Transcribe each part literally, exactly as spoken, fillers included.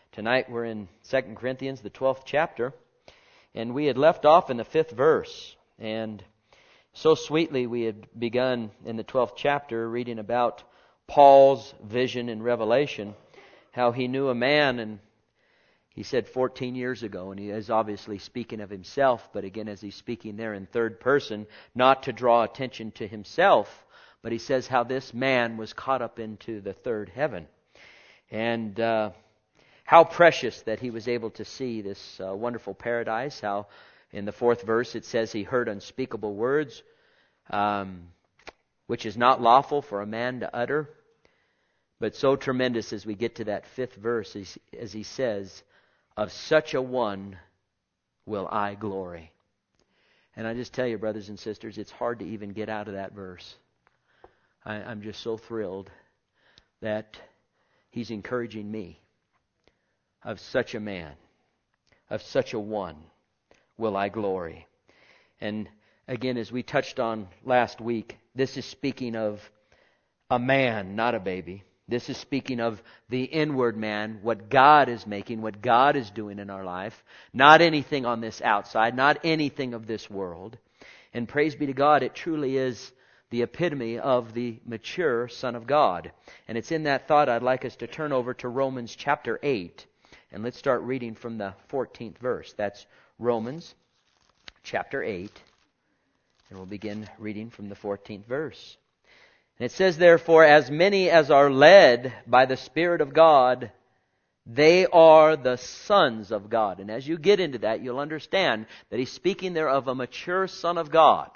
Tonight we're in Second Corinthians, the twelfth chapter, and we had left off in the fifth verse. And so sweetly we had begun in the twelfth chapter reading about Paul's vision and revelation, how he knew a man, and he said fourteen years ago, and he is obviously speaking of himself, but again as he's speaking there in third person, not to draw attention to himself, but he says how this man was caught up into the third heaven. And uh, how precious that he was able to see this uh, wonderful paradise. How in the fourth verse it says he heard unspeakable words, um, which is not lawful for a man to utter. But so tremendous as we get to that fifth verse, as, as he says, of such a one will I glory. And I just tell you, brothers and sisters, it's hard to even get out of that verse. I, I'm just so thrilled that he's encouraging me. Of such a man, of such a one, will I glory. And again, as we touched on last week, this is speaking of a man, not a baby. This is speaking of the inward man, what God is making, what God is doing in our life. Not anything on this outside, not anything of this world. And praise be to God, it truly is the epitome of the mature Son of God. And it's in that thought I'd like us to turn over to Romans chapter eight. And let's start reading from the fourteenth verse. That's Romans chapter eight. And we'll begin reading from the fourteenth verse. And it says, therefore, as many as are led by the Spirit of God, they are the sons of God. And as you get into that, you'll understand that he's speaking there of a mature Son of God.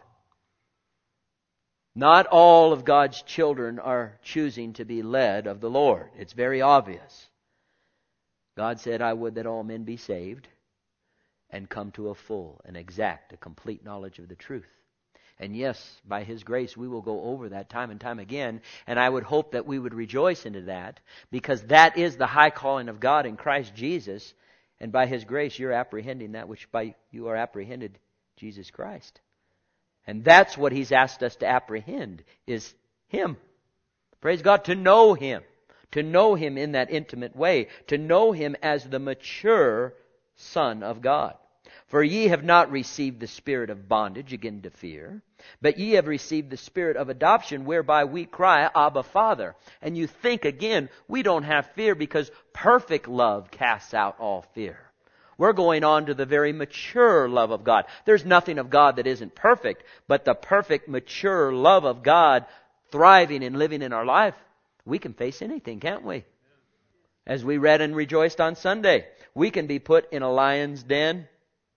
Not all of God's children are choosing to be led of the Lord. It's very obvious. God said, I would that all men be saved and come to a full and exact, a complete knowledge of the truth. And yes, by His grace, we will go over that time and time again. And I would hope that we would rejoice into that, because that is the high calling of God in Christ Jesus. And by His grace, you're apprehending that which by you are apprehended, Jesus Christ. And that's what He's asked us to apprehend, is Him. Praise God, to know Him. To know Him in that intimate way. To know Him as the mature Son of God. For ye have not received the spirit of bondage again to fear, but ye have received the spirit of adoption, whereby we cry, Abba, Father. And you think again, we don't have fear because perfect love casts out all fear. We're going on to the very mature love of God. There's nothing of God that isn't perfect, but the perfect, mature love of God thriving and living in our life, we can face anything, can't we? As we read and rejoiced on Sunday, we can be put in a lion's den,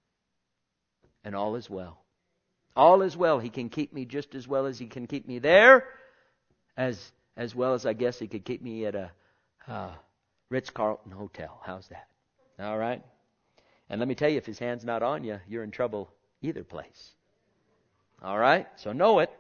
and all is well. All is well. He can keep me just as well as He can keep me there, as as well as I guess He could keep me at a uh, Ritz-Carlton hotel. How's that? All right? And let me tell you, if His hand's not on you, you're in trouble either place. All right? So know it.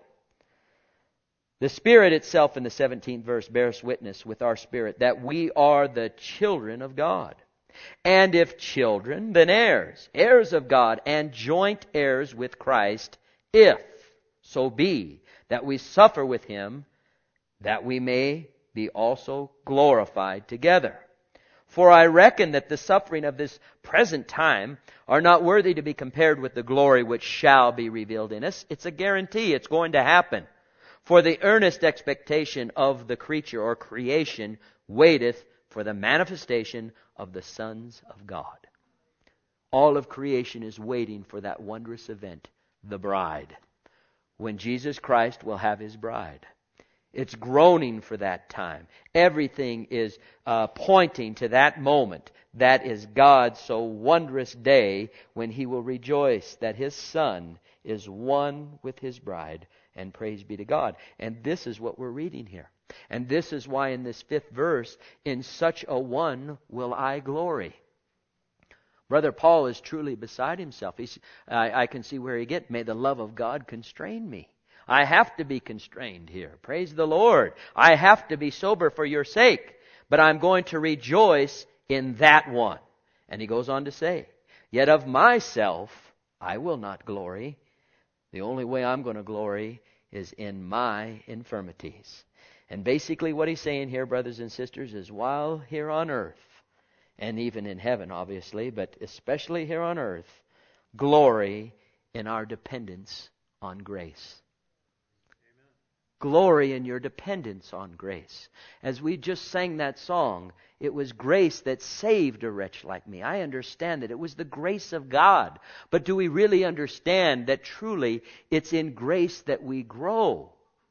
The Spirit itself in the seventeenth verse bears witness with our spirit that we are the children of God. And if children, then heirs, heirs of God, and joint heirs with Christ, if so be that we suffer with Him, that we may be also glorified together. For I reckon that the suffering of this present time are not worthy to be compared with the glory which shall be revealed in us. It's a guarantee. It's going to happen. For the earnest expectation of the creature or creation waiteth for the manifestation of the sons of God. All of creation is waiting for that wondrous event, the bride, when Jesus Christ will have His bride. It's groaning for that time. Everything is uh, pointing to that moment. That is God's so wondrous day when He will rejoice that His Son is one with His bride. And praise be to God. And this is what we're reading here. And this is why in this fifth verse, in such a one will I glory. Brother Paul is truly beside himself. He's, I, I can see where he gets, may the love of God constrain me. I have to be constrained here. Praise the Lord. I have to be sober for your sake. But I'm going to rejoice in that one. And he goes on to say, yet of myself I will not glory. The only way I'm going to glory is in my infirmities. And basically what he's saying here, brothers and sisters, is while here on earth, and even in heaven, obviously, but especially here on earth, glory in our dependence on grace. Amen. Glory in your dependence on grace. As we just sang that song, it was grace that saved a wretch like me. I understand that it was the grace of God. But do we really understand that truly it's in grace that we grow?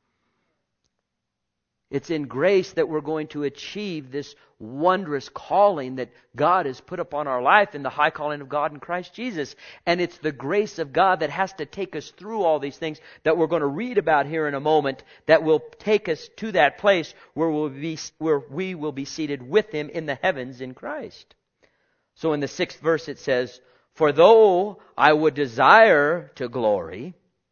It's in grace that we're going to achieve this wondrous calling that God has put upon our life in the high calling of God in Christ Jesus. And it's the grace of God that has to take us through all these things that we're going to read about here in a moment, that will take us to that place where we'll be, where we will be seated with Him in the heavens in Christ. So in the sixth verse it says, "For though I would desire to glory,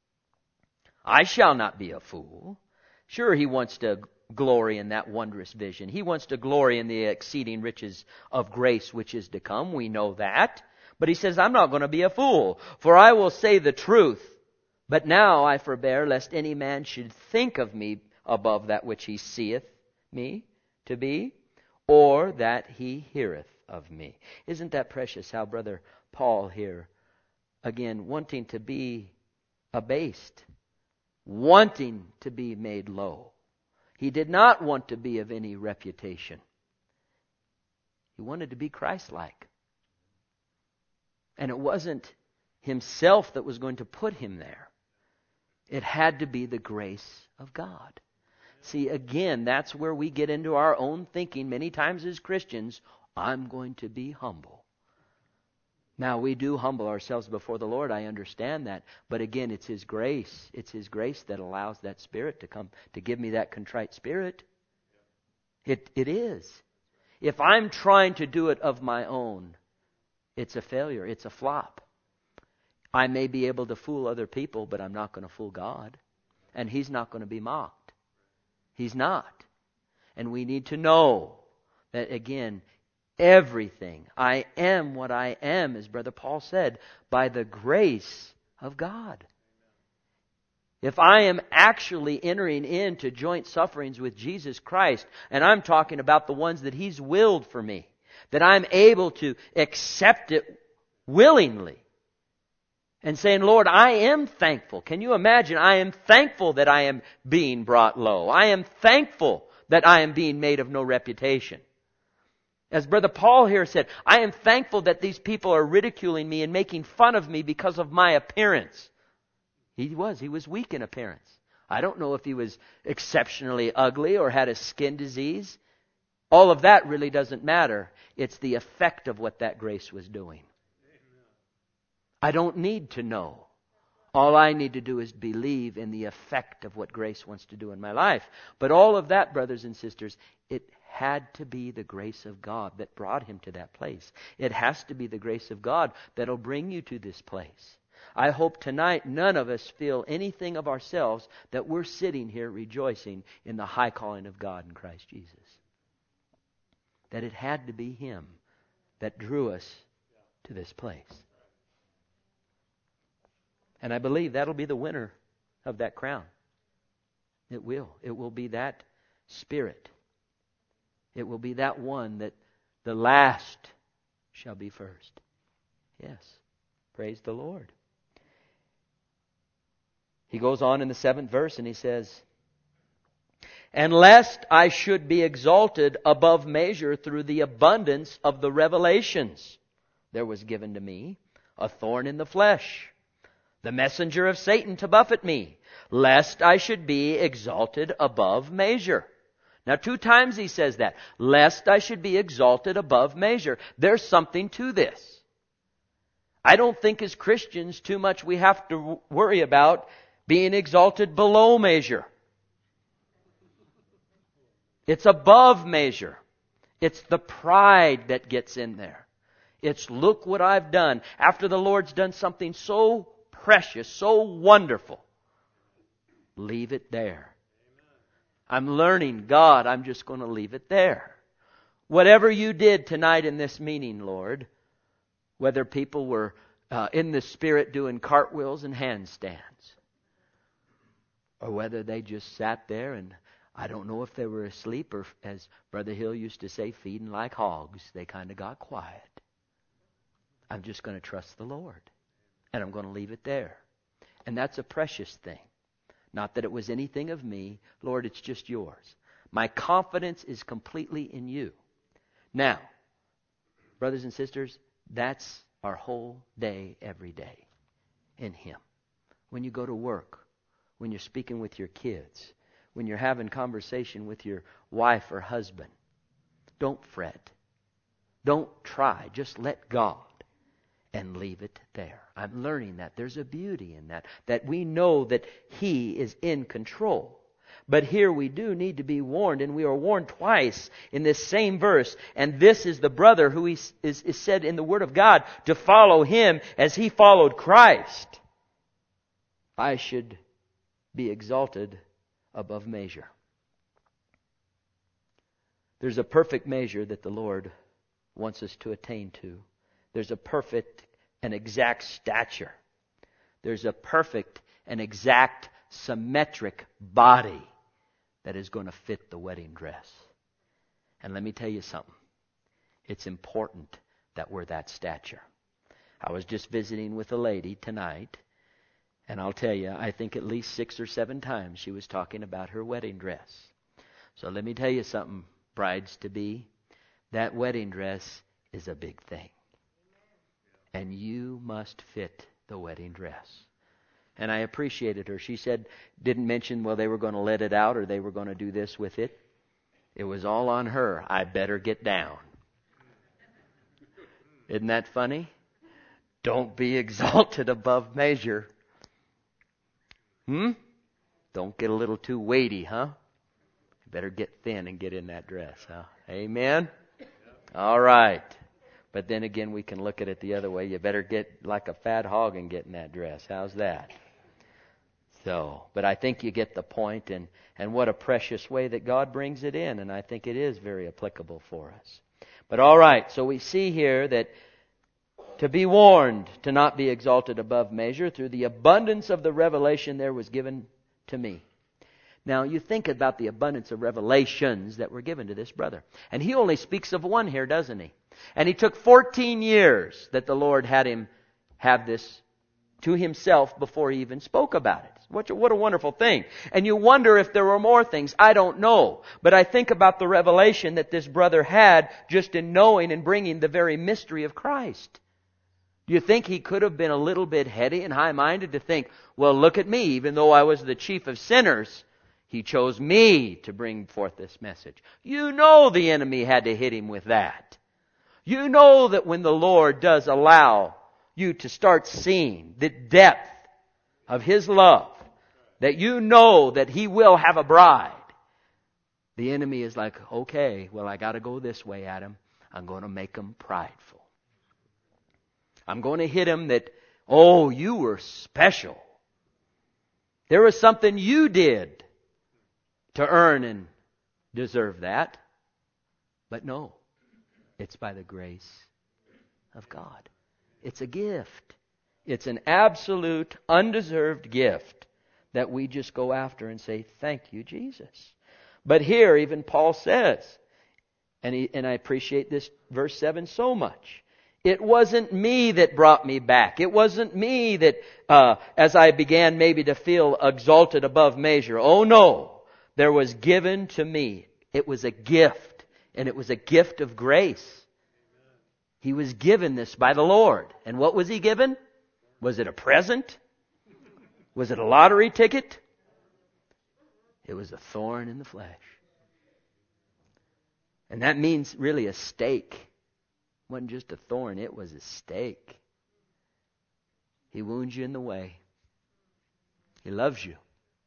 I shall not be a fool." Sure, he wants to glory in that wondrous vision. He wants to glory in the exceeding riches of grace which is to come. We know that. But he says, I'm not going to be a fool, for I will say the truth. But now I forbear, lest any man should think of me above that which he seeth me to be, or that he heareth of me. Isn't that precious how Brother Paul here, again, wanting to be abased, wanting to be made low. He did not want to be of any reputation. He wanted to be Christ-like. And it wasn't himself that was going to put him there. It had to be the grace of God. See, again, that's where we get into our own thinking many times as Christians. I'm going to be humble. Now, we do humble ourselves before the Lord. I understand that. But again, it's His grace. It's His grace that allows that Spirit to come, to give me that contrite spirit. It, it is. If I'm trying to do it of my own, it's a failure. It's a flop. I may be able to fool other people, but I'm not going to fool God. And He's not going to be mocked. He's not. And we need to know that, again, everything. I am what I am, as Brother Paul said, by the grace of God. If I am actually entering into joint sufferings with Jesus Christ, and I'm talking about the ones that He's willed for me, that I'm able to accept it willingly, and saying, Lord, I am thankful. Can you imagine? I am thankful that I am being brought low. I am thankful that I am being made of no reputation. As Brother Paul here said, I am thankful that these people are ridiculing me and making fun of me because of my appearance. He was. He was weak in appearance. I don't know if he was exceptionally ugly or had a skin disease. All of that really doesn't matter. It's the effect of what that grace was doing. I don't need to know. All I need to do is believe in the effect of what grace wants to do in my life. But all of that, brothers and sisters, it had to be the grace of God that brought him to that place. It has to be the grace of God that'll bring you to this place. I hope tonight none of us feel anything of ourselves, that we're sitting here rejoicing in the high calling of God in Christ Jesus. That it had to be Him that drew us to this place. And I believe that'll be the winner of that crown. It will. It will be that Spirit. It will be that one that the last shall be first. Yes. Praise the Lord. He goes on in the seventh verse and he says, and lest I should be exalted above measure through the abundance of the revelations, there was given to me a thorn in the flesh, the messenger of Satan to buffet me, lest I should be exalted above measure. Now, two times he says that. Lest I should be exalted above measure. There's something to this. I don't think as Christians too much we have to worry about being exalted below measure. It's above measure. It's the pride that gets in there. It's, look what I've done. After the Lord's done something so precious, so wonderful, leave it there. I'm learning, God, I'm just going to leave it there. Whatever you did tonight in this meeting, Lord, whether people were uh, in the Spirit doing cartwheels and handstands, or whether they just sat there and I don't know if they were asleep or, as Brother Hill used to say, feeding like hogs. They kind of got quiet. I'm just going to trust the Lord. And I'm going to leave it there. And that's a precious thing. Not that it was anything of me. Lord, it's just yours. My confidence is completely in you. Now, brothers and sisters, that's our whole day, every day, in Him. When you go to work, when you're speaking with your kids, when you're having conversation with your wife or husband, don't fret. Don't try. Just let God and leave it there. I'm learning that. There's a beauty in that. That we know that He is in control. But here we do need to be warned, and we are warned twice in this same verse. And this is the brother who is, is, is said in the Word of God to follow Him as he followed Christ. I should be exalted above measure. There's a perfect measure that the Lord wants us to attain to. There's a perfect and exact stature. There's a perfect and exact symmetric body that is going to fit the wedding dress. And let me tell you something. It's important that we're that stature. I was just visiting with a lady tonight, and I'll tell you, I think at least six or seven times she was talking about her wedding dress. So let me tell you something, brides-to-be. That wedding dress is a big thing. And you must fit the wedding dress. And I appreciated her. She said, didn't mention, well, they were going to let it out or they were going to do this with it. It was all on her. I better get down. Isn't that funny? Don't be exalted above measure. Hmm? Don't get a little too weighty, huh? Better get thin and get in that dress, huh? Amen? All right. But then again, we can look at it the other way. You better get like a fat hog and get in that dress. How's that? So, but I think you get the point, and, and what a precious way that God brings it in, and I think it is very applicable for us. But all right, so we see here that to be warned to not be exalted above measure through the abundance of the revelation there was given to me. Now, you think about the abundance of revelations that were given to this brother. And he only speaks of one here, doesn't he? And he took fourteen years that the Lord had him have this to himself before he even spoke about it. What a, what a wonderful thing. And you wonder if there were more things. I don't know. But I think about the revelation that this brother had just in knowing and bringing the very mystery of Christ. Do you think he could have been a little bit heady and high-minded to think, well, look at me, even though I was the chief of sinners, He chose me to bring forth this message. You know the enemy had to hit him with that. You know that when the Lord does allow you to start seeing the depth of His love, that you know that He will have a bride, the enemy is like, okay, well, I got to go this way, Adam. I'm going to make him prideful. I'm going to hit him that, oh, you were special. There was something you did to earn and deserve that. But no, it's by the grace of God. It's a gift. It's an absolute, undeserved gift that we just go after and say, thank you, Jesus. But here, even Paul says, and, he, and I appreciate this verse seven so much, it wasn't me that brought me back. It wasn't me that, uh, as I began maybe to feel exalted above measure. Oh no, there was given to me. It was a gift, and it was a gift of grace. He was given this by the Lord. And what was He given? Was it a present? Was it a lottery ticket? It was a thorn in the flesh. And that means really a stake. It wasn't just a thorn, it was a stake. He wounds you in the way. He loves you.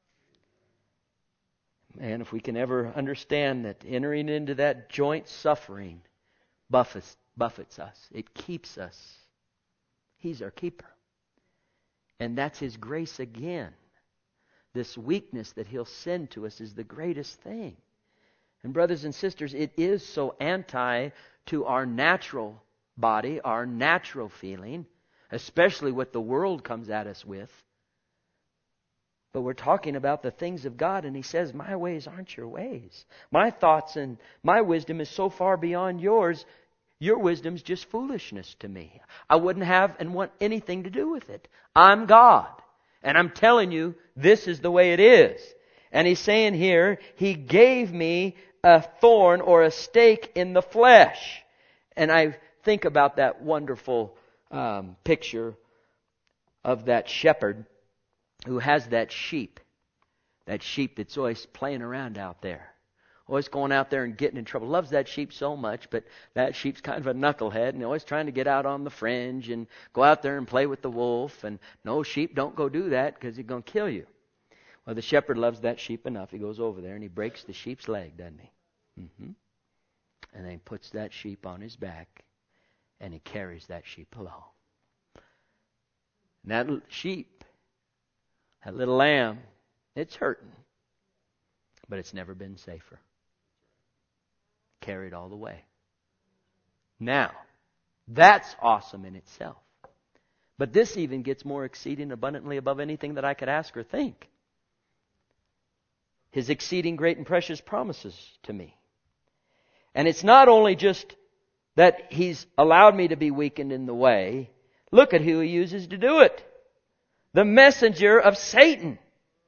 Man, if we can ever understand that entering into that joint suffering buffets, buffets us. It keeps us. He's our keeper. And that's His grace again. This weakness that He'll send to us is the greatest thing. And brothers and sisters, it is so anti to our natural body, our natural feeling, especially what the world comes at us with. But we're talking about the things of God, and He says, my ways aren't your ways. My thoughts and my wisdom is so far beyond yours, your wisdom's just foolishness to me. I wouldn't have and want anything to do with it. I'm God. And I'm telling you, this is the way it is. And He's saying here, He gave me a thorn or a stake in the flesh. And I think about that wonderful um, picture of that shepherd who has that sheep. That sheep that's always playing around out there. Always going out there and getting in trouble. Loves that sheep so much, but that sheep's kind of a knucklehead and always trying to get out on the fringe and go out there and play with the wolf. And no, sheep, don't go do that because he's going to kill you. Well, the shepherd loves that sheep enough. He goes over there and he breaks the sheep's leg, doesn't he? Mm-hmm. And then he puts that sheep on his back and he carries that sheep along. And that sheep, that little lamb, it's hurting, but it's never been safer. Carried all the way. Now, that's awesome in itself. But this even gets more exceeding abundantly above anything that I could ask or think. His exceeding great and precious promises to me. And it's not only just that He's allowed me to be weakened in the way. Look at who He uses to do it. The messenger of Satan.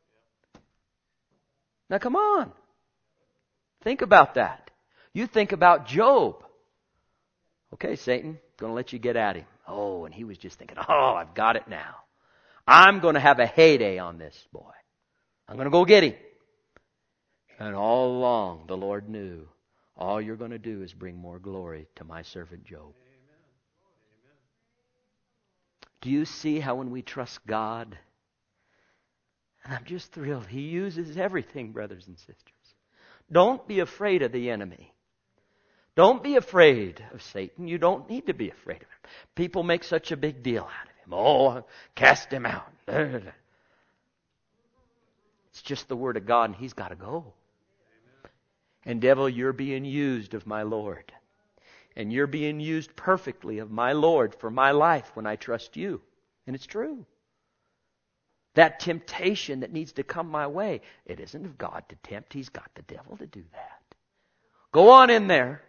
Now come on. Think about that. You think about Job. Okay, Satan, going to let you get at him. Oh, and he was just thinking, oh, I've got it now. I'm going to have a heyday on this boy. I'm going to go get him. And all along, the Lord knew, all you're going to do is bring more glory to my servant Job. Amen. Amen. Do you see how when we trust God, and I'm just thrilled, He uses everything, brothers and sisters. Don't be afraid of the enemy. Don't be afraid of Satan. You don't need to be afraid of him. People make such a big deal out of him. Oh, cast him out. It's just the Word of God, and he's got to go. And devil, you're being used of my Lord. And you're being used perfectly of my Lord for my life when I trust you. And it's true. That temptation that needs to come my way, it isn't of God to tempt. He's got the devil to do that. Go on in there.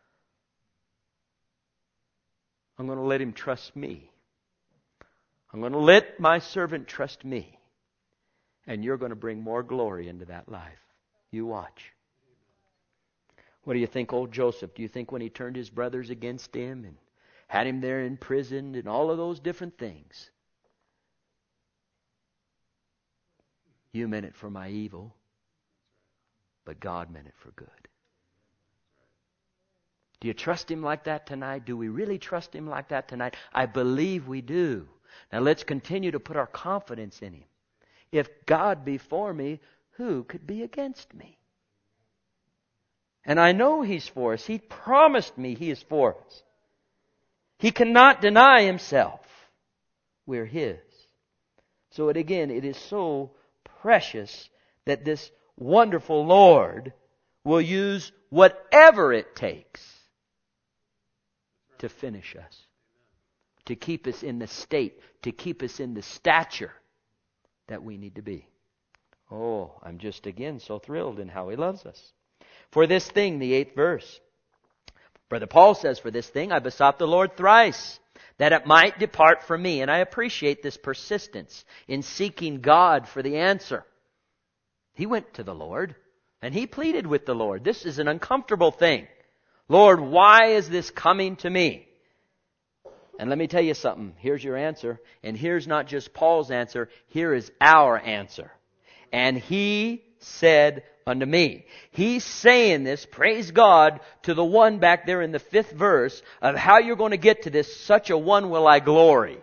I'm going to let him trust me. I'm going to let my servant trust me. And you're going to bring more glory into that life. You watch. What do you think, old Joseph? Do you think when he turned his brothers against him and had him there imprisoned and all of those different things, you meant it for my evil, but God meant it for good? Do you trust Him like that tonight? Do we really trust Him like that tonight? I believe we do. Now let's continue to put our confidence in Him. If God be for me, who could be against me? And I know He's for us. He promised me He is for us. He cannot deny Himself. We're His. So it, again, it is so precious that this wonderful Lord will use whatever it takes to finish us, to keep us in the state, to keep us in the stature that we need to be. Oh, I'm just again so thrilled in how He loves us. For this thing, the eighth verse, Brother Paul says, for this thing I besought the Lord thrice, that it might depart from me. And I appreciate this persistence in seeking God for the answer. He went to the Lord, and he pleaded with the Lord. This is an uncomfortable thing. Lord, why is this coming to me? And let me tell you something. Here's your answer. And here's not just Paul's answer. Here is our answer. And He said unto me. He's saying this, praise God, to the one back there in the fifth verse of how you're going to get to this. Such a one will I glory.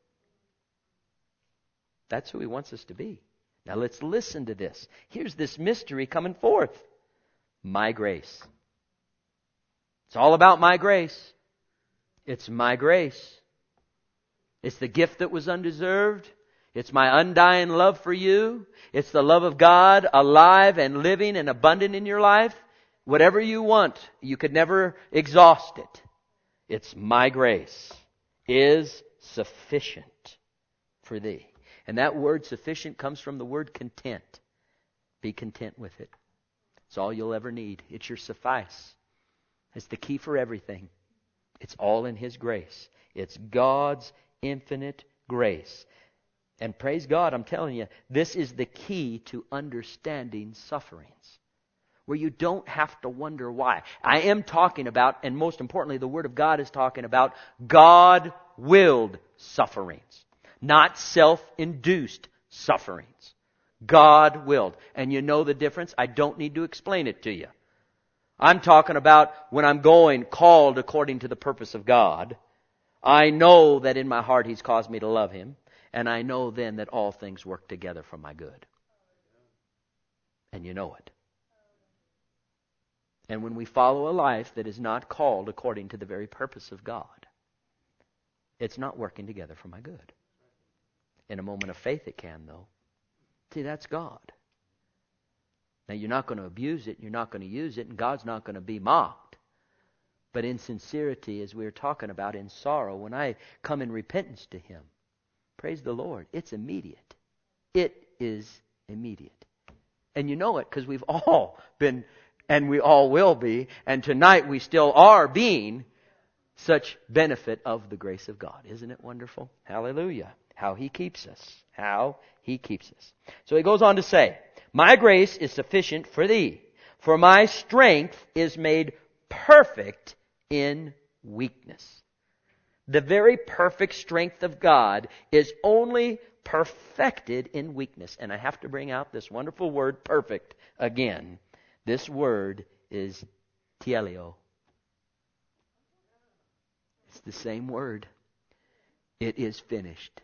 That's who He wants us to be. Now let's listen to this. Here's this mystery coming forth. My grace. It's all about my grace. It's my grace. It's the gift that was undeserved. It's my undying love for you. It's the love of God alive and living and abundant in your life. Whatever you want, you could never exhaust it. It's my grace is sufficient for thee. And that word sufficient comes from the word content. Be content with it. It's all you'll ever need. It's your suffice. It's the key for everything. It's all in His grace. It's God's infinite grace. And praise God, I'm telling you, this is the key to understanding sufferings, where you don't have to wonder why. I am talking about, and most importantly, the Word of God is talking about God-willed sufferings, not self-induced sufferings. God-willed. And you know the difference? I don't need to explain it to you. I'm talking about when I'm going called according to the purpose of God. I know that in my heart He's caused me to love Him. And I know then that all things work together for my good. And you know it. And when we follow a life that is not called according to the very purpose of God, it's not working together for my good. In a moment of faith it can, though. See, that's God. Now, you're not going to abuse it, you're not going to use it, and God's not going to be mocked. But in sincerity, as we were talking about, in sorrow, when I come in repentance to Him, praise the Lord, it's immediate. It is immediate. And you know it because we've all been, and we all will be, and tonight we still are being such benefit of the grace of God. Isn't it wonderful? Hallelujah. How He keeps us. How He keeps us. So he goes on to say, my grace is sufficient for thee, for my strength is made perfect in weakness. The very perfect strength of God is only perfected in weakness. And I have to bring out this wonderful word, perfect, again. This word is teleo. It's the same word. It is finished.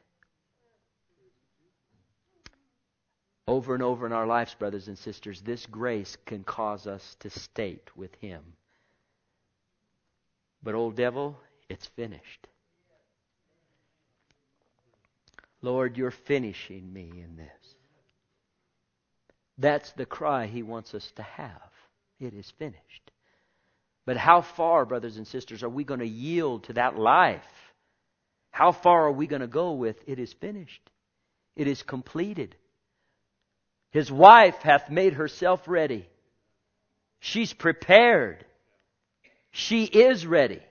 Over and over in our lives, brothers and sisters, this grace can cause us to state with Him, but old devil, it's finished. Lord, You're finishing me in this. That's the cry He wants us to have. It is finished. But how far, brothers and sisters, are we going to yield to that life? How far are we going to go with, it is finished? It is completed. His wife hath made herself ready. She's prepared. She is ready.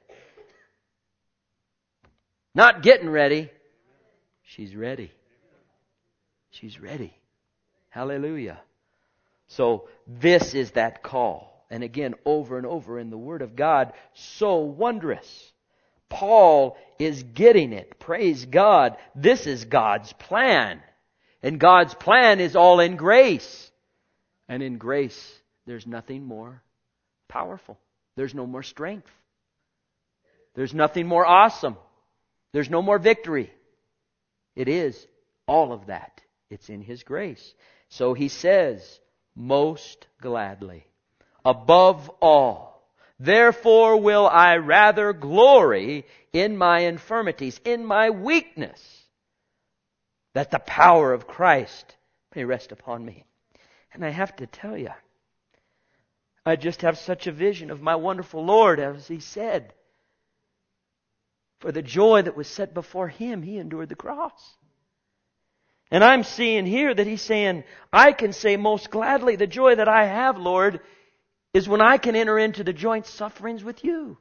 Not getting ready. She's ready. She's ready. Hallelujah. So this is that call. And again, over and over in the Word of God, so wondrous. Paul is getting it. Praise God. This is God's plan. And God's plan is all in grace. And in grace, there's nothing more powerful. There's no more strength. There's nothing more awesome. There's no more victory. It is all of that. It's in His grace. So he says, most gladly, above all, therefore will I rather glory in my infirmities, in my weakness, that the power of Christ may rest upon me. And I have to tell you, I just have such a vision of my wonderful Lord, as He said, for the joy that was set before Him, He endured the cross. And I'm seeing here that He's saying, I can say most gladly, the joy that I have, Lord, is when I can enter into the joint sufferings with You.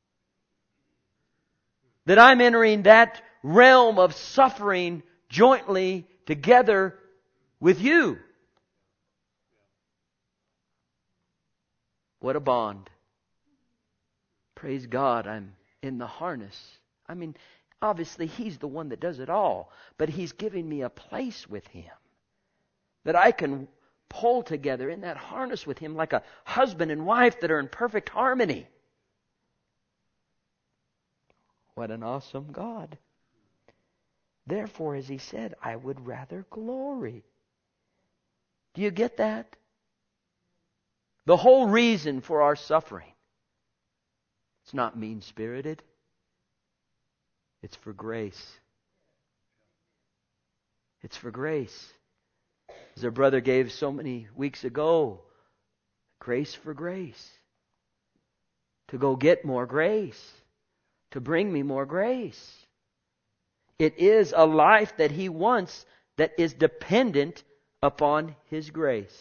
That I'm entering that realm of suffering jointly together with You. What a bond. Praise God, I'm in the harness. I mean, obviously He's the one that does it all, but He's giving me a place with Him that I can pull together in that harness with Him like a husband and wife that are in perfect harmony. What an awesome God. Therefore, as He said, I would rather glory. Do you get that? The whole reason for our suffering, it's not mean-spirited. It's for grace. It's for grace. As our brother gave so many weeks ago, grace for grace. To go get more grace. To bring me more grace. It is a life that He wants that is dependent upon His grace.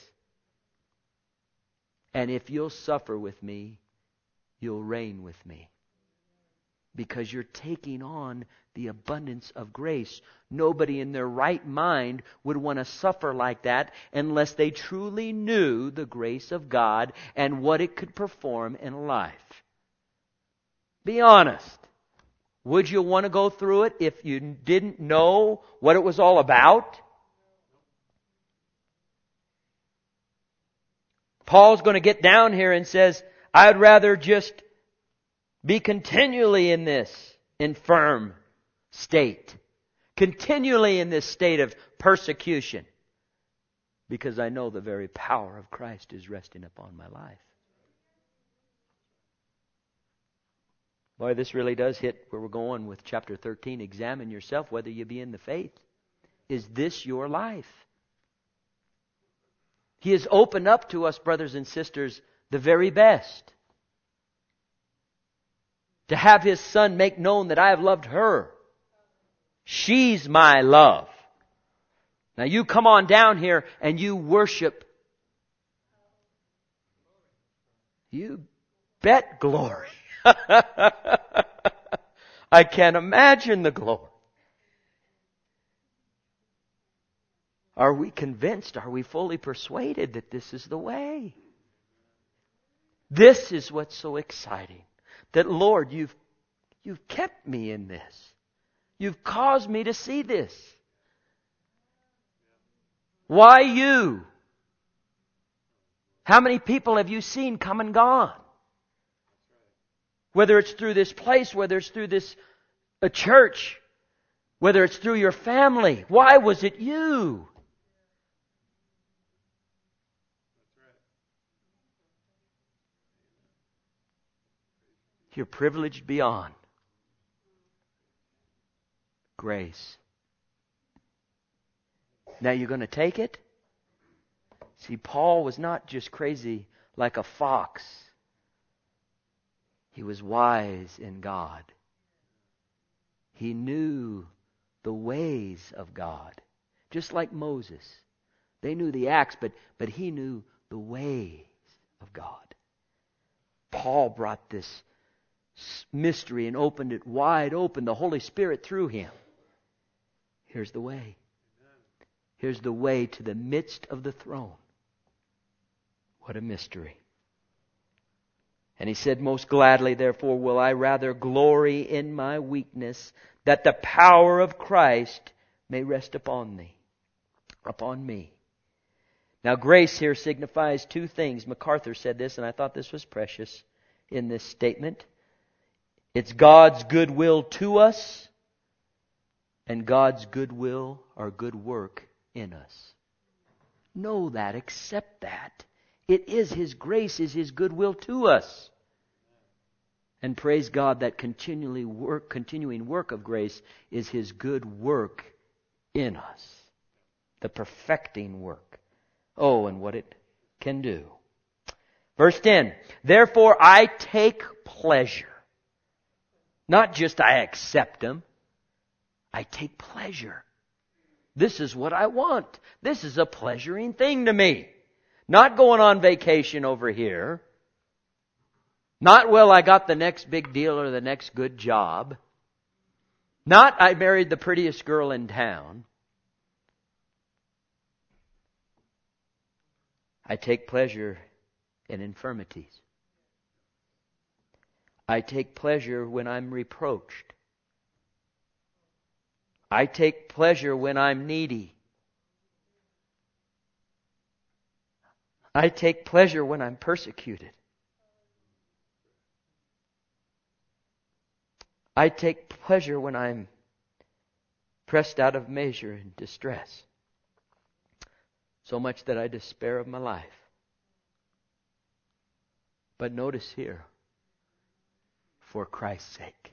And if you'll suffer with me, you'll reign with me. Because you're taking on the abundance of grace. Nobody in their right mind would want to suffer like that unless they truly knew the grace of God and what it could perform in life. Be honest. Would you want to go through it if you didn't know what it was all about? Paul's going to get down here and says, I'd rather just be continually in this infirm state. Continually in this state of persecution. Because I know the very power of Christ is resting upon my life. Boy, this really does hit where we're going with chapter thirteen. Examine yourself whether you be in the faith. Is this your life? He has opened up to us, brothers and sisters, the very best. To have His Son make known that I have loved her. She's my love. Now you come on down here and you worship. You bet glory. I can't imagine the glory. Are we convinced? Are we fully persuaded that this is the way? This is what's so exciting. That, Lord, you've, you've kept me in this. You've caused me to see this. Why you? How many people have you seen come and gone? Whether it's through this place, whether it's through this a church, whether it's through your family. Why was it you? You're privileged beyond grace. Now you're going to take it? See, Paul was not just crazy like a fox. He was wise in God. He knew the ways of God. Just like Moses. They knew the acts, but, but he knew the ways of God. Paul brought this mystery and opened it wide open. The Holy Spirit through him. Here's the way. Here's the way to the midst of the throne. What a mystery. And he said, most gladly, therefore, will I rather glory in my weakness, that the power of Christ may rest upon thee, upon me. Now, grace here signifies two things. MacArthur said this, and I thought this was precious in this statement. It's God's goodwill to us and God's goodwill or good work in us. Know that. Accept that. It is His grace, is His goodwill to us. And praise God that continually work, continuing work of grace is His good work in us. The perfecting work. Oh, and what it can do. Verse ten. Therefore I take pleasure. Not just I accept Him. I take pleasure. This is what I want. This is a pleasuring thing to me. Not going on vacation over here. Not, well, I got the next big deal or the next good job. Not, I married the prettiest girl in town. I take pleasure in infirmities. I take pleasure when I'm reproached. I take pleasure when I'm needy. I take pleasure when I'm persecuted. I take pleasure when I'm pressed out of measure in distress. So much that I despair of my life. But notice here, for Christ's sake.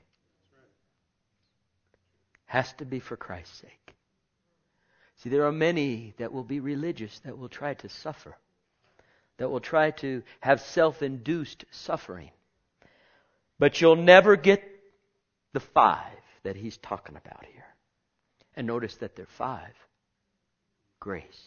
Has to be for Christ's sake. See, there are many that will be religious that will try to suffer. That will try to have self-induced suffering. But you'll never get the five that he's talking about here. And notice that they're five. grace.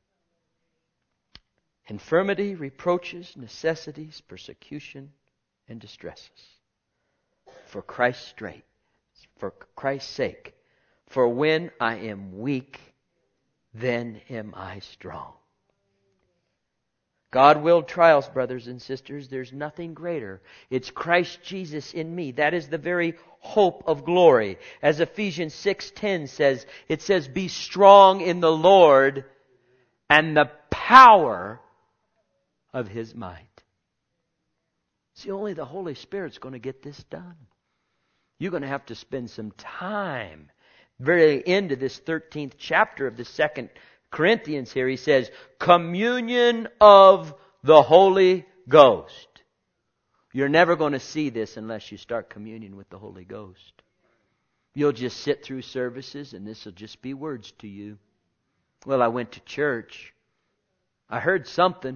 Infirmity, reproaches, necessities, persecution, and distresses. For Christ's sake, for Christ's sake. For when I am weak, then am I strong. God-willed trials, brothers and sisters, there's nothing greater. It's Christ Jesus in me. That is the very hope of glory. As Ephesians six ten says, it says, be strong in the Lord and the power of His might. See, only the Holy Spirit's going to get this done. You're going to have to spend some time. Very end of this thirteenth chapter of the Second Corinthians here, he says, communion of the Holy Ghost. You're never going to see this unless you start communion with the Holy Ghost. You'll just sit through services and this will just be words to you. Well, I went to church. I heard something.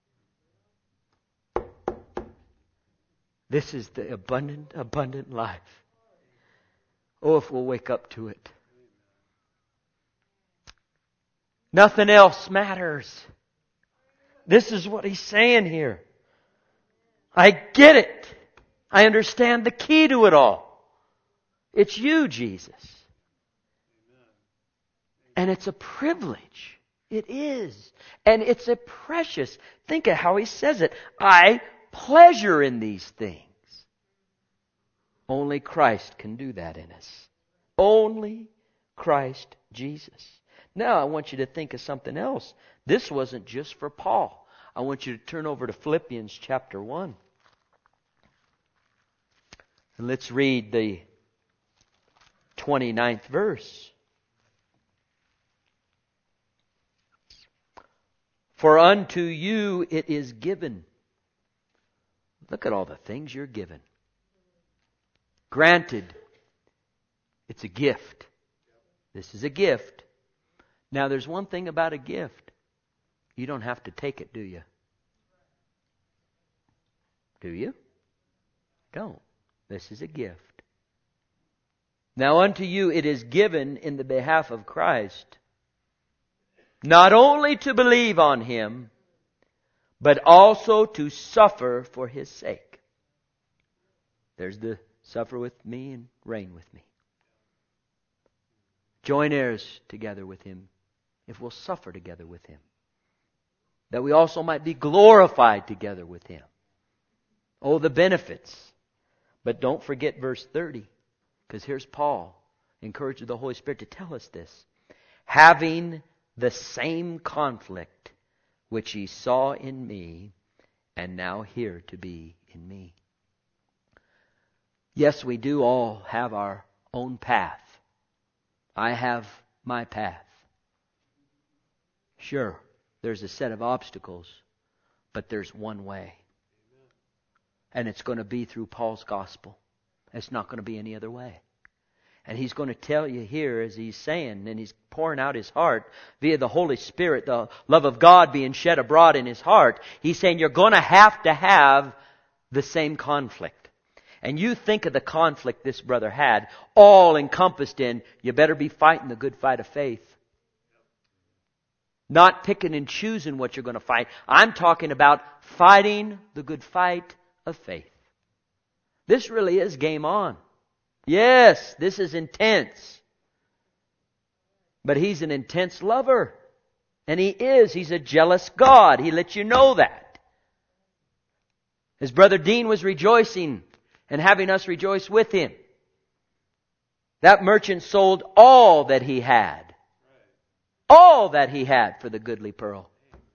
This is the abundant, abundant life. Oh, if we'll wake up to it. Nothing else matters. This is what he's saying here. I get it. I understand the key to it all. It's you, Jesus. And it's a privilege. It is. And it's a precious. Think of how he says it. I pleasure in these things. Only Christ can do that in us. Only Christ Jesus. Now I want you to think of something else. This wasn't just for Paul. I want you to turn over to Philippians chapter one. And let's read the twenty-ninth verse. For unto you it is given. Look at all the things you're given. Granted, it's a gift. This is a gift. Now there's one thing about a gift. You don't have to take it, do you? Do you? Don't. This is a gift. Now unto you it is given in the behalf of Christ, not only to believe on Him, but also to suffer for His sake. There's the suffer with me and reign with me. Join heirs together with Him, if we'll suffer together with Him, that we also might be glorified together with Him. Oh, the benefits. But don't forget verse thirty, because here's Paul, encouraging the Holy Spirit to tell us this. Having the same conflict which ye saw in me, and now here to be in me. Yes, we do all have our own path. I have my path. Sure, there's a set of obstacles, but there's one way. And it's going to be through Paul's gospel. It's not going to be any other way. And he's going to tell you here, as he's saying, and he's pouring out his heart via the Holy Spirit, the love of God being shed abroad in his heart. He's saying you're going to have to have the same conflict. And you think of the conflict this brother had, all encompassed in, you better be fighting the good fight of faith. Not picking and choosing what you're going to fight. I'm talking about fighting the good fight of faith. This really is game on. Yes, this is intense. But He's an intense lover. And He is. He's a jealous God. He lets you know that. His brother Dean was rejoicing and having us rejoice with him. That merchant sold all that he had. All that he had for the goodly pearl.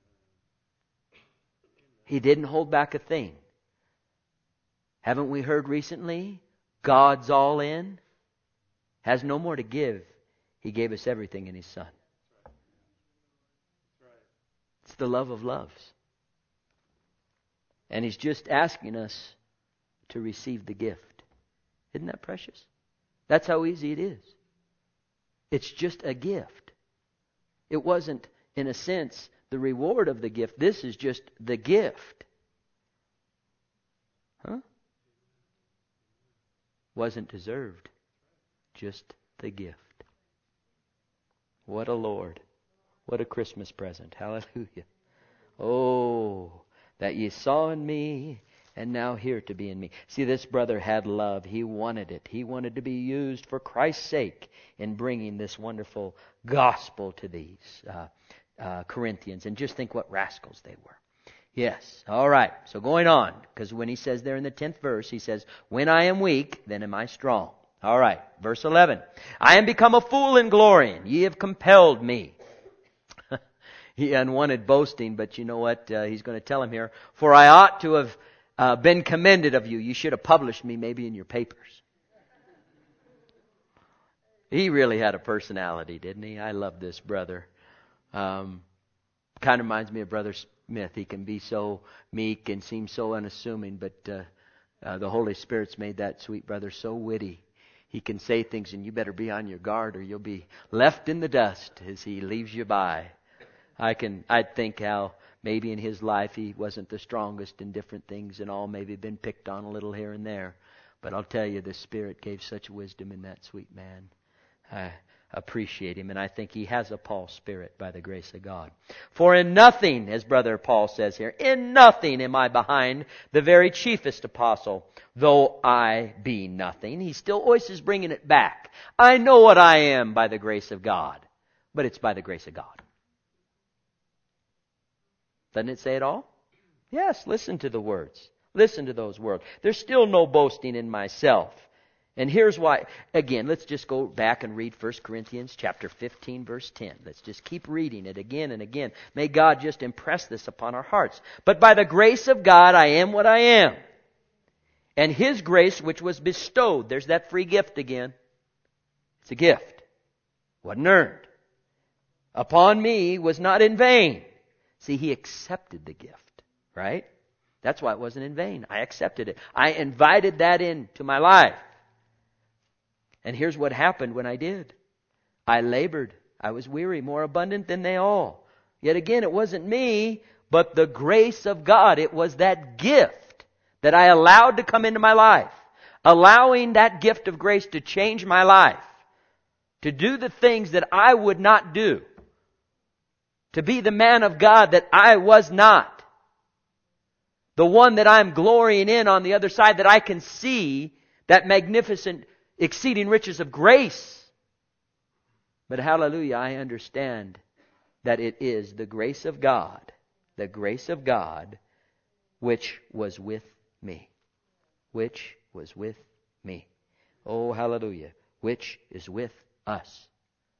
He didn't hold back a thing. Haven't we heard recently? God's all in. Has no more to give. He gave us everything in His Son. It's the love of loves. And He's just asking us to receive the gift. Isn't that precious? That's how easy it is. It's just a gift. It wasn't, in a sense, the reward of the gift. This is just the gift. Huh? Wasn't deserved. Just the gift. What a Lord. What a Christmas present. Hallelujah. Oh, that ye saw in me and now here to be in me. See, this brother had love. He wanted it. He wanted to be used for Christ's sake in bringing this wonderful gospel to these uh, uh, Corinthians. And just think what rascals they were. Yes. All right. So going on, because when he says there in the tenth verse, he says, when I am weak, then am I strong. All right. Verse eleven. I am become a fool in glorying. Ye have compelled me. He unwanted boasting, but you know what? Uh, he's going to tell him here. For I ought to have uh, been commended of you. You should have published me maybe in your papers. He really had a personality, didn't he? I love this brother. Um, kind of reminds me of Brother Smith. He can be so meek and seem so unassuming, but uh, uh, the Holy Spirit's made that sweet brother so witty. He can say things and you better be on your guard or you'll be left in the dust as he leaves you by. I can, I think how maybe in his life he wasn't the strongest in different things and all, maybe been picked on a little here and there. But I'll tell you, the Spirit gave such wisdom in that sweet man. I appreciate him, and I think he has a Paul spirit by the grace of God. For in nothing, as Brother Paul says here, in nothing am I behind the very chiefest apostle, though I be nothing. He still always is bringing it back. I know what I am by the grace of God, but it's by the grace of God. Doesn't it say it all? Yes, listen to the words. Listen to those words. There's still no boasting in myself. And here's why. Again, let's just go back and read First Corinthians chapter fifteen, verse ten. Let's just keep reading it again and again. May God just impress this upon our hearts. But by the grace of God, I am what I am. And His grace, which was bestowed. There's that free gift again. It's a gift. Wasn't earned. Upon me was not in vain. See, He accepted the gift, right? That's why it wasn't in vain. I accepted it. I invited that into my life. And here's what happened when I did. I labored. I was weary, more abundant than they all. Yet again, it wasn't me, but the grace of God. It was that gift that I allowed to come into my life. Allowing that gift of grace to change my life. To do the things that I would not do. To be the man of God that I was not. The one that I'm glorying in on the other side, that I can see that magnificent, exceeding riches of grace. But hallelujah, I understand that it is the grace of God, the grace of God, which was with me. Which was with me. Oh, hallelujah. Which is with us.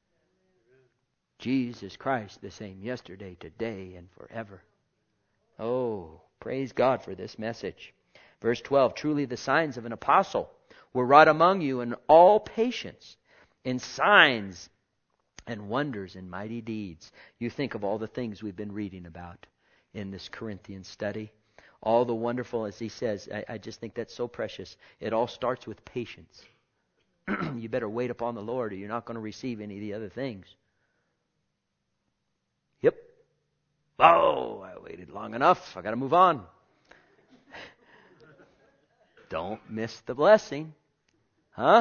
Jesus Christ, the same yesterday, today, and forever. Oh, praise God for this message. Verse twelve, truly the signs of an apostle were wrought among you in all patience, in signs and wonders and mighty deeds. You think of all the things we've been reading about in this Corinthian study. All the wonderful, as he says, I, I just think that's so precious. It all starts with patience. You better wait upon the Lord or you're not going to receive any of the other things. Yep. Oh, I waited long enough. I got to move on. Don't miss the blessing. Huh?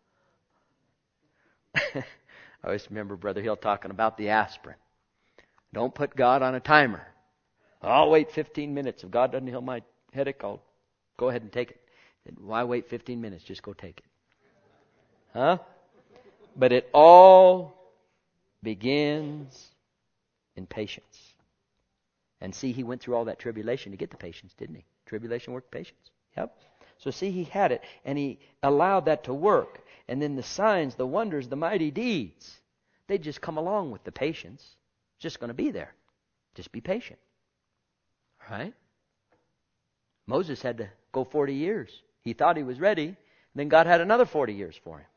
I always remember Brother Hill talking about the aspirin. Don't put God on a timer. I'll wait fifteen minutes. If God doesn't heal my headache, I'll go ahead and take it. Why wait fifteen minutes? Just go take it. Huh? But it all begins in patience. And see, he went through all that tribulation to get the patience, didn't he? Tribulation worked patience. Yep. So see, he had it, and he allowed that to work. And then the signs, the wonders, the mighty deeds, they just come along with the patience. It's just going to be there. Just be patient. All right? Moses had to go forty years. He thought he was ready. Then God had another forty years for him.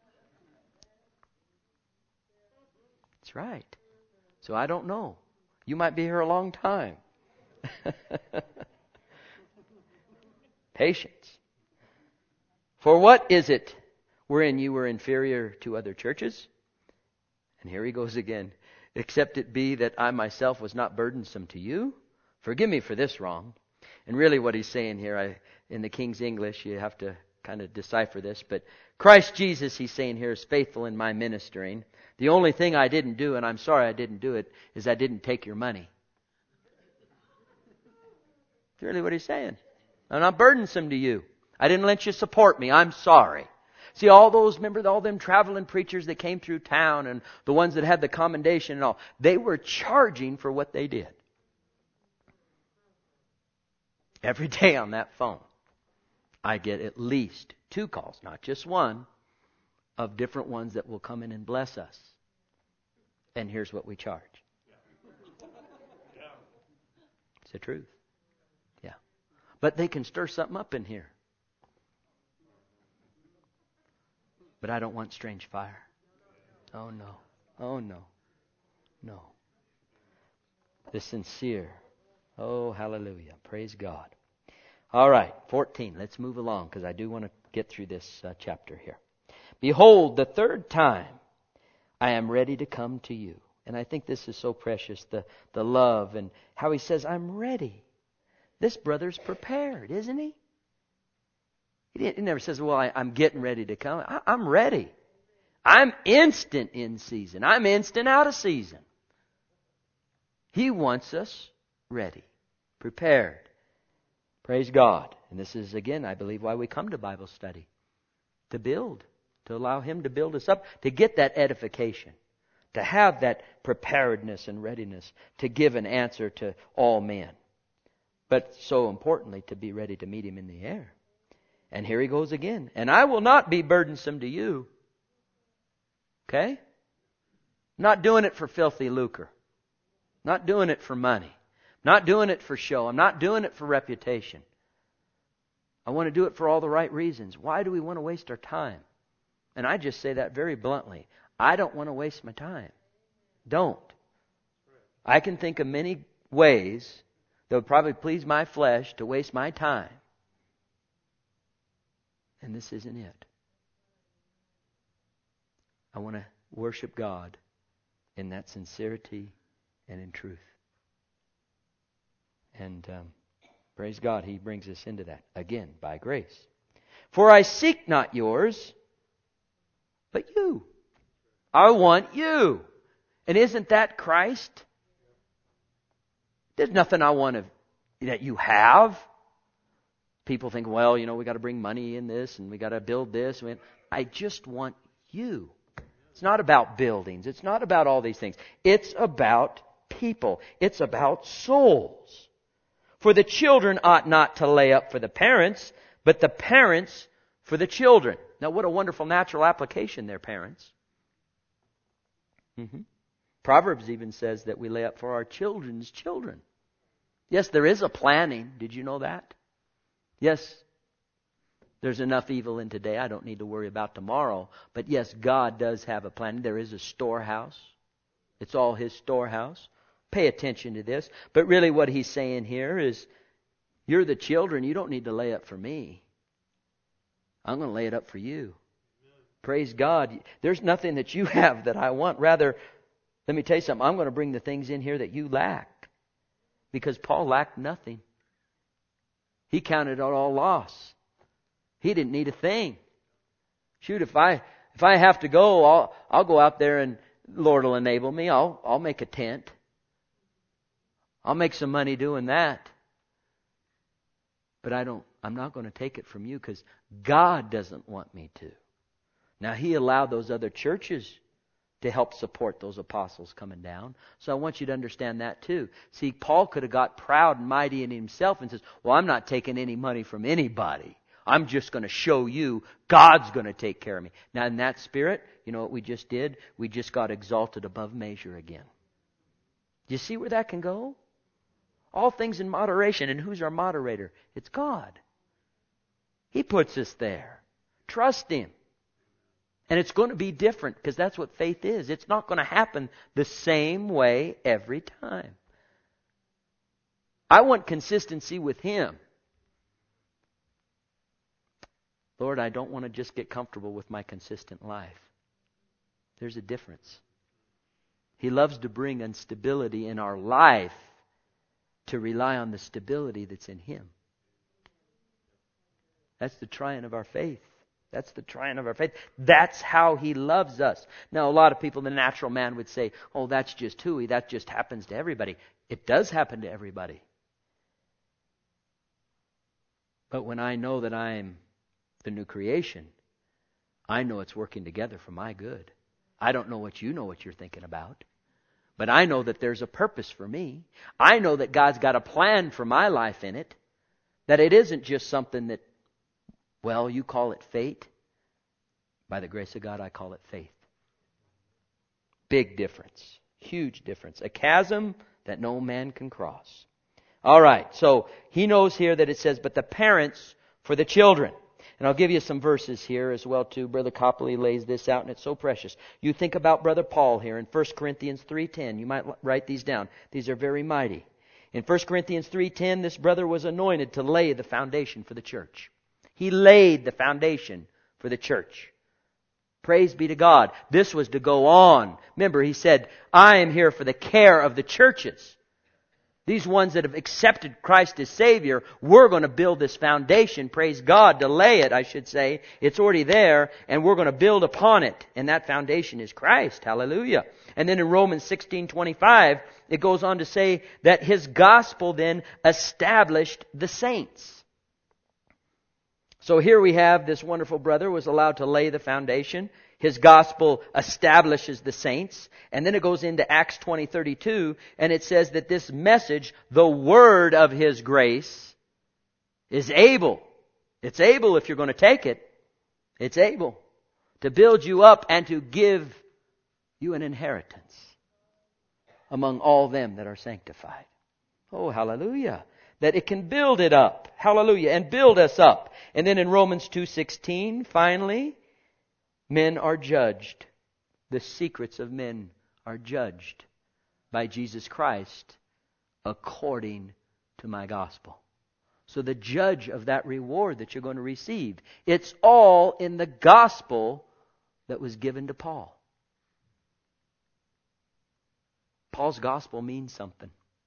That's right. So I don't know. You might be here a long time. Patience. For what is it wherein you were inferior to other churches? And here he goes again. Except it be that I myself was not burdensome to you? Forgive me for this wrong. And really what he's saying here, I, in the King's English, you have to kind of decipher this. But Christ Jesus, he's saying here, is faithful in my ministering, The only thing I didn't do, and I'm sorry I didn't do it, is I didn't take your money. That's really what he's saying. I'm not burdensome to you. I didn't let you support me. I'm sorry. See, all those, remember all them traveling preachers that came through town and the ones that had the commendation and all, they were charging for what they did. Every day on that phone, I get at least two calls, not just one, of different ones that will come in and bless us. And here's what we charge. It's the truth. Yeah. But they can stir something up in here. But I don't want strange fire. Oh no. Oh no. No. The sincere. Oh, hallelujah. Praise God. All right, fourteen. Let's move along because I do want to get through this uh, chapter here. Behold, the third time I am ready to come to you. And I think this is so precious, the, the love and how he says, I'm ready. This brother's prepared, isn't he? He, he never says, well, I, I'm getting ready to come. I, I'm ready. I'm instant in season. I'm instant out of season. He wants us ready, prepared. Praise God. And this is, again, I believe, why we come to Bible study. To build. To allow Him to build us up. To get that edification. To have that preparedness and readiness. To give an answer to all men. But so importantly, to be ready to meet Him in the air. And here he goes again. And I will not be burdensome to you. Okay? Not doing it for filthy lucre. Not doing it for money. Not doing it for show. I'm not doing it for reputation. I want to do it for all the right reasons. Why do we want to waste our time? And I just say that very bluntly. I don't want to waste my time. Don't. I can think of many ways that would probably please my flesh to waste my time. And this isn't it. I want to worship God in that sincerity and in truth. And um, praise God, He brings us into that. Again, by grace. For I seek not yours, but you. I want you. And isn't that Christ? There's nothing I want to, that you have. People think, well, you know, we got to bring money in this and we got to build this. I just want you. It's not about buildings. It's not about all these things. It's about people. It's about souls. For the children ought not to lay up for the parents, but the parents for the children. Now, what a wonderful natural application there, parents. Mm-hmm. Proverbs even says that we lay up for our children's children. Yes, there is a planning. Did you know that? Yes, there's enough evil in today. I don't need to worry about tomorrow. But yes, God does have a plan. There is a storehouse. It's all His storehouse. Pay attention to this. But really what He's saying here is, you're the children. You don't need to lay up for me. I'm going to lay it up for you. Praise God. There's nothing that you have that I want. Rather, let me tell you something. I'm going to bring the things in here that you lack. Because Paul lacked nothing. He counted it all loss. He didn't need a thing. Shoot, if I if I have to go, I'll I'll go out there and the Lord will enable me. I'll I'll make a tent. I'll make some money doing that. But I don't I'm not going to take it from you because God doesn't want me to. Now He allowed those other churches to help support those apostles coming down. So I want you to understand that too. See, Paul could have got proud and mighty in himself and says, well, I'm not taking any money from anybody. I'm just going to show you God's going to take care of me. Now in that spirit, you know what we just did? We just got exalted above measure again. Do you see where that can go? All things in moderation. And who's our moderator? It's God. He puts us there. Trust Him. And it's going to be different because that's what faith is. It's not going to happen the same way every time. I want consistency with Him. Lord, I don't want to just get comfortable with my consistent life. There's a difference. He loves to bring instability in our life to rely on the stability that's in Him. That's the trying of our faith. That's the triumph of our faith. That's how He loves us. Now, a lot of people, the natural man would say, oh, that's just hooey. That just happens to everybody. It does happen to everybody. But when I know that I'm the new creation, I know it's working together for my good. I don't know what you know what you're thinking about. But I know that there's a purpose for me. I know that God's got a plan for my life in it. That it isn't just something that, well, you call it fate. By the grace of God, I call it faith. Big difference. Huge difference. A chasm that no man can cross. All right, so he knows here that it says, but the parents for the children. And I'll give you some verses here as well too. Brother Copley lays this out and it's so precious. You think about Brother Paul here in First Corinthians three ten. You might write these down. These are very mighty. In First Corinthians three ten, this brother was anointed to lay the foundation for the church. He laid the foundation for the church. Praise be to God. This was to go on. Remember, he said, I am here for the care of the churches. These ones that have accepted Christ as Savior, we're going to build this foundation, praise God, to lay it, I should say. It's already there, and we're going to build upon it. And that foundation is Christ. Hallelujah. And then in Romans sixteen twenty-five, it goes on to say that His gospel then established the saints. So here we have this wonderful brother was allowed to lay the foundation. His gospel establishes the saints. And then it goes into Acts twenty thirty-two, and it says that this message, the word of His grace, is able. It's able if you're going to take it. It's able to build you up and to give you an inheritance among all them that are sanctified. Oh, hallelujah. That it can build it up. Hallelujah. And build us up. And then in Romans two sixteen, finally, men are judged. The secrets of men are judged by Jesus Christ according to my gospel. So the judge of that reward that you're going to receive, it's all in the gospel that was given to Paul. Paul's gospel means something.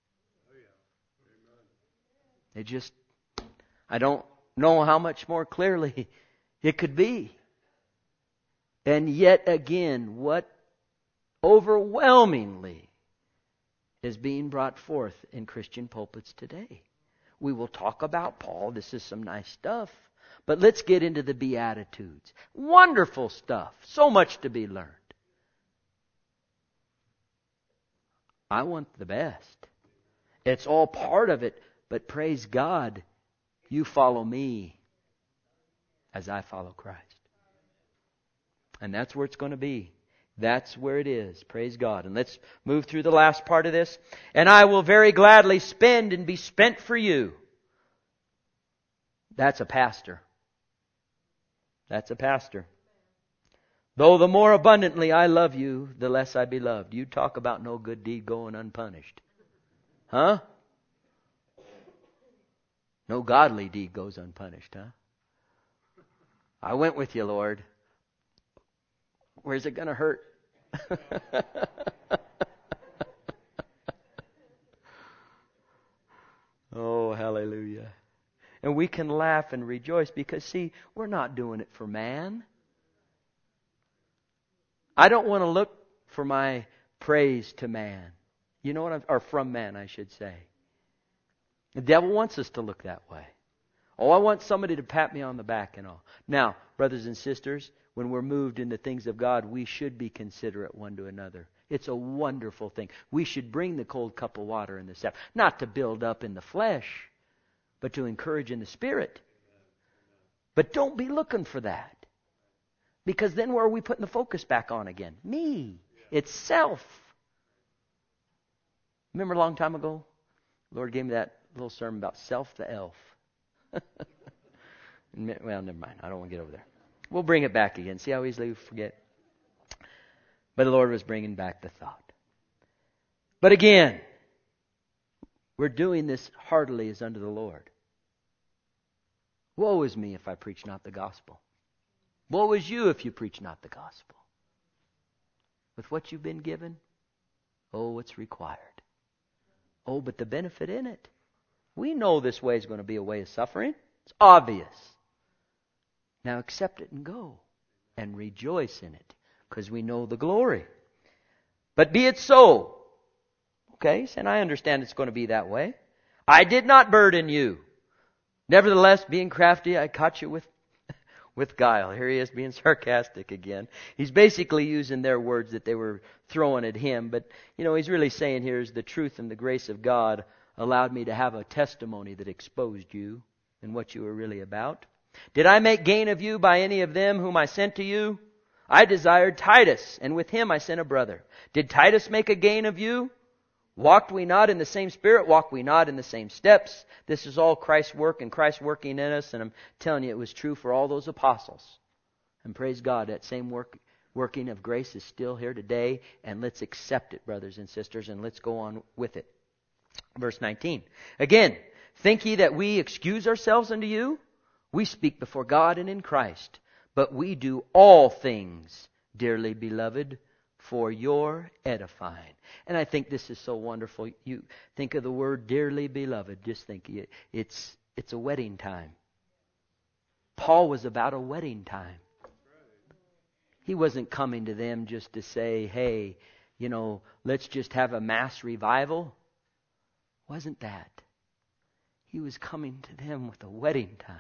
It just, I don't know how much more clearly it could be. And yet again, what overwhelmingly is being brought forth in Christian pulpits today. We will talk about Paul. This is some nice stuff. But let's get into the Beatitudes. Wonderful stuff. So much to be learned. I want the best. It's all part of it. But praise God, you follow me as I follow Christ. And that's where it's going to be. That's where it is. Praise God. And let's move through the last part of this. And I will very gladly spend and be spent for you. That's a pastor. That's a pastor. Though the more abundantly I love you, the less I be loved. You talk about no good deed going unpunished. Huh? No godly deed goes unpunished, huh? I went with you, Lord. Where's it going to hurt? Oh, hallelujah. And we can laugh and rejoice because, see, we're not doing it for man. I don't want to look for my praise to man. You know what I'm, or from man, I should say. The devil wants us to look that way. Oh, I want somebody to pat me on the back and all. Now, brothers and sisters, when we're moved in the things of God, we should be considerate one to another. It's a wonderful thing. We should bring the cold cup of water in the staff. Not to build up in the flesh, but to encourage in the spirit. But don't be looking for that. Because then where are we putting the focus back on again? Me. It's self. Remember a long time ago? The Lord gave me that little sermon about self the elf. Well, never mind. I don't want to get over there. We'll bring it back again. See how easily we forget? But the Lord was bringing back the thought. But again, we're doing this heartily as unto the Lord. Woe is me if I preach not the gospel. Woe is you if you preach not the gospel. With what you've been given, oh, what's required. Oh, but the benefit in it. We know this way is going to be a way of suffering. It's obvious. Now accept it and go and rejoice in it, because we know the glory. But be it so. Okay, and I understand it's going to be that way. I did not burden you. Nevertheless, being crafty, I caught you with with guile. Here he is being sarcastic again. He's basically using their words that they were throwing at him. But, you know, he's really saying here is the truth and the grace of God allowed me to have a testimony that exposed you and what you were really about. Did I make gain of you by any of them whom I sent to you? I desired Titus, and with him I sent a brother. Did Titus make a gain of you? Walked we not in the same spirit? Walked we not in the same steps? This is all Christ's work and Christ working in us. And I'm telling you, it was true for all those apostles. And praise God, that same work, working of grace is still here today. And let's accept it, brothers and sisters, and let's go on with it. Verse nineteen. Again, think ye that we excuse ourselves unto you? We speak before God and in Christ. But we do all things, dearly beloved, for your edifying. And I think this is so wonderful. You think of the word dearly beloved. Just think it's it's a wedding time. Paul was about a wedding time. He wasn't coming to them just to say, hey, you know, let's just have a mass revival. Wasn't that. He was coming to them with a wedding time.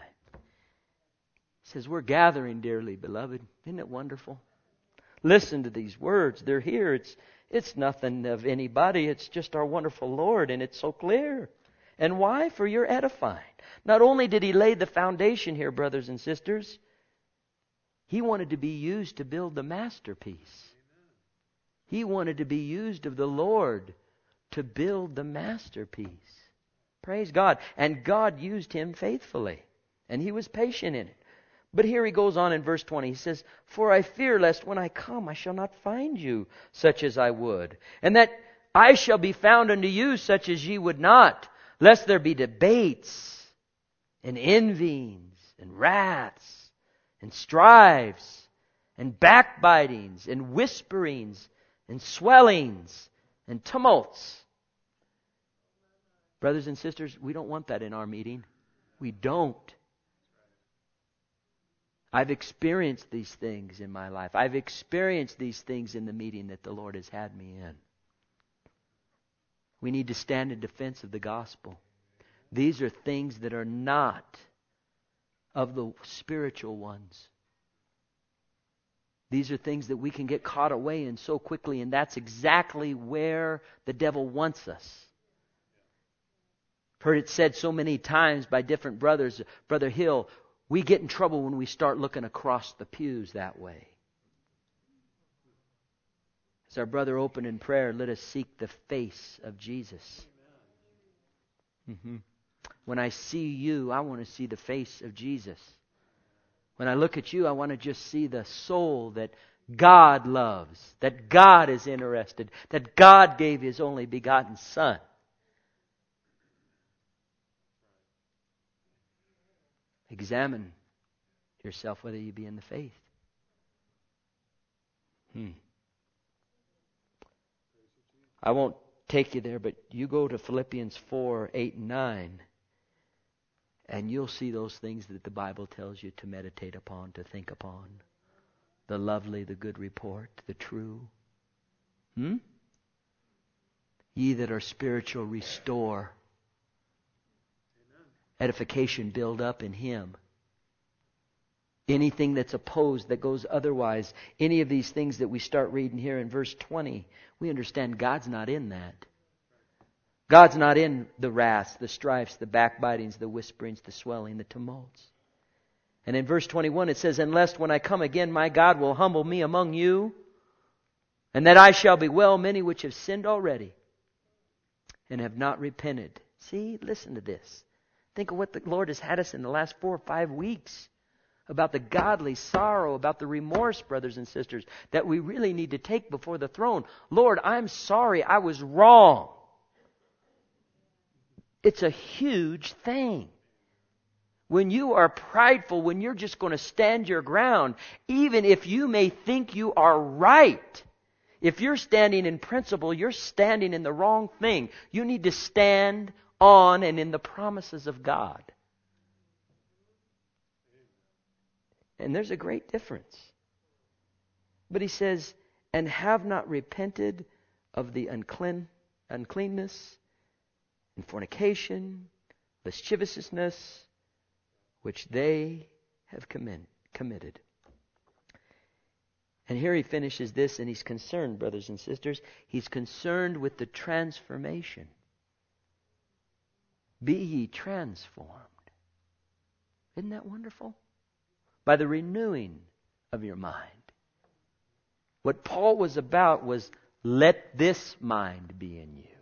He says, we're gathering, dearly beloved. Isn't it wonderful? Listen to these words. They're here. It's it's nothing of anybody. It's just our wonderful Lord, and it's so clear. And why? For your edifying. Not only did He lay the foundation here, brothers and sisters, He wanted to be used to build the masterpiece. He wanted to be used of the Lord to build the masterpiece. Praise God. And God used him faithfully. And he was patient in it. But here he goes on in verse twenty. He says, for I fear lest when I come I shall not find you such as I would, and that I shall be found unto you such as ye would not, lest there be debates and envyings and wraths and strifes and backbitings and whisperings and swellings and tumults. Brothers and sisters, we don't want that in our meeting. We don't. I've experienced these things in my life. I've experienced these things in the meeting that the Lord has had me in. We need to stand in defense of the gospel. These are things that are not of the spiritual ones. These are things that we can get caught away in so quickly, and that's exactly where the devil wants us. Heard it said so many times by different brothers. Brother Hill, we get in trouble when we start looking across the pews that way. As our brother opened in prayer, let us seek the face of Jesus. Mm-hmm. When I see you, I want to see the face of Jesus. When I look at you, I want to just see the soul that God loves, that God is interested, that God gave His only begotten Son. Examine yourself whether you be in the faith. Hmm. I won't take you there, but you go to Philippians four, eight, and nine, and you'll see those things that the Bible tells you to meditate upon, to think upon. The lovely, the good report, the true. Hmm? Ye that are spiritual, restore. Edification, build up in Him. Anything that's opposed, that goes otherwise, any of these things that we start reading here in verse twenty, we understand God's not in that. God's not in the wraths, the strifes, the backbitings, the whisperings, the swelling, the tumults. And in verse twenty-one it says, and lest when I come again my God will humble me among you, and that I shall bewail many which have sinned already and have not repented. See, listen to this. Think of what the Lord has had us in the last four or five weeks. About the godly sorrow, about the remorse, brothers and sisters, that we really need to take before the throne. Lord, I'm sorry, I was wrong. It's a huge thing. When you are prideful, when you're just going to stand your ground, even if you may think you are right, if you're standing in principle, you're standing in the wrong thing. You need to stand on and in the promises of God. And there's a great difference. But he says, and have not repented of the unclean, uncleanness and fornication, lasciviousness, which they have commin- committed. And here he finishes this, and he's concerned, brothers and sisters. He's concerned with the transformation. Be ye transformed. Isn't that wonderful? By the renewing of your mind. What Paul was about was, let this mind be in you.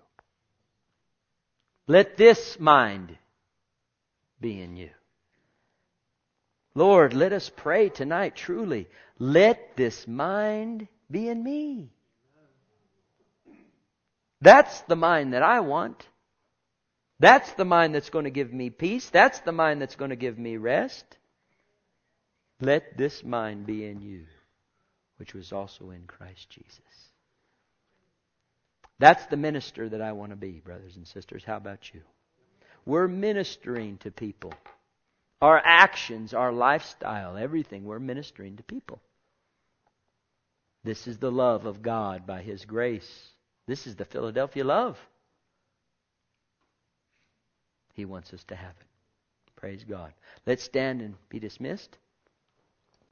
Let this mind be in you. Lord, let us pray tonight truly. Let this mind be in me. That's the mind that I want. That's the mind that's going to give me peace. That's the mind that's going to give me rest. Let this mind be in you, which was also in Christ Jesus. That's the minister that I want to be, brothers and sisters. How about you? We're ministering to people. Our actions, our lifestyle, everything, we're ministering to people. This is the love of God by His grace. This is the Philadelphia love. He wants us to have it. Praise God. Let's stand and be dismissed.